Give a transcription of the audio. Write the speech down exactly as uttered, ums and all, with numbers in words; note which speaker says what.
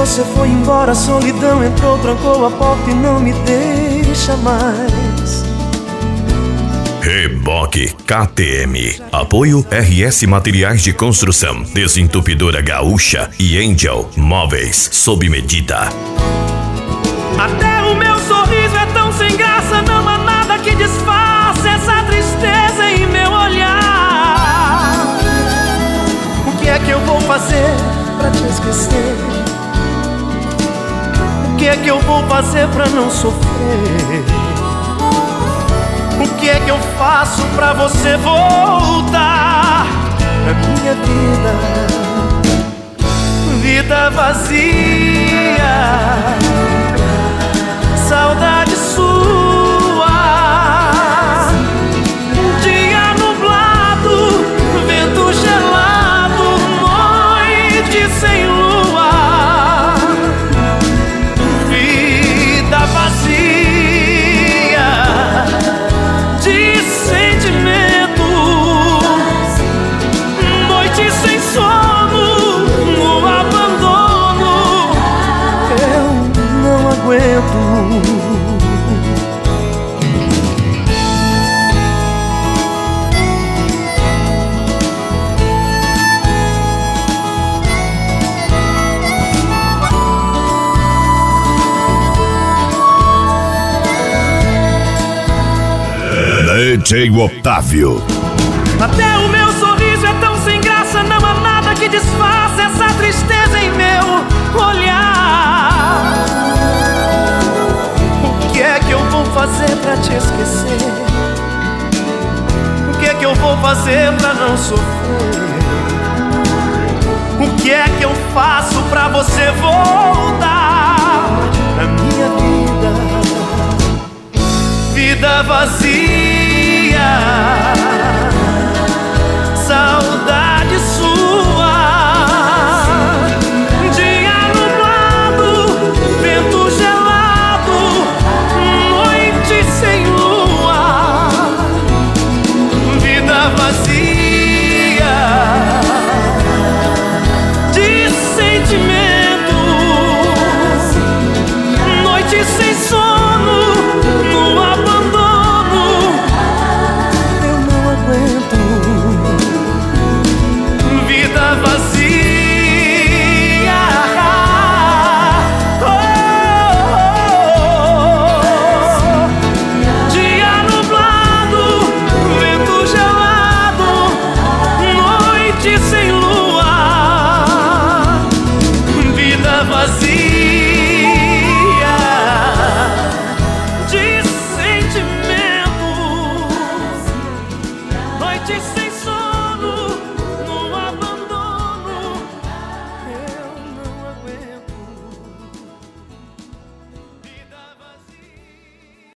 Speaker 1: você foi embora, a solidão entrou, trancou a porta e não me deixa mais.
Speaker 2: Reboque K T M. Apoio R S Materiais de Construção, Desentupidora Gaúcha e Angel Móveis sob medida.
Speaker 1: Até o meu sorriso é tão sem graça, não há nada que disfarce essa tristeza em meu olhar. O que é que eu vou fazer pra te esquecer? O que é que eu vou fazer pra não sofrer? O que é que eu faço pra você voltar pra minha vida? Vida vazia, saudade sua. Dia nublado, vento gelado, noite sem lua. Vida vazia de sentimento, noite sem sono, no abandono. Eu não aguento.
Speaker 2: D J Otávio.
Speaker 1: Até o meu sorriso é tão sem graça, não há nada que disfarce essa tristeza em meu olhar. O que é que eu vou fazer pra te esquecer? O que é que eu vou fazer pra não sofrer? O que é que eu faço pra você voltar pra minha vida? Vida vazia, saudade sua. Dia nublado, vento gelado, noite sem lua. Vida vazia de sentimentos, noite sem sono, no abandono. Eu não aguento. Vida vazia, oh, oh, oh. Dia nublado, vento gelado, noite sem lua. Vida vazia.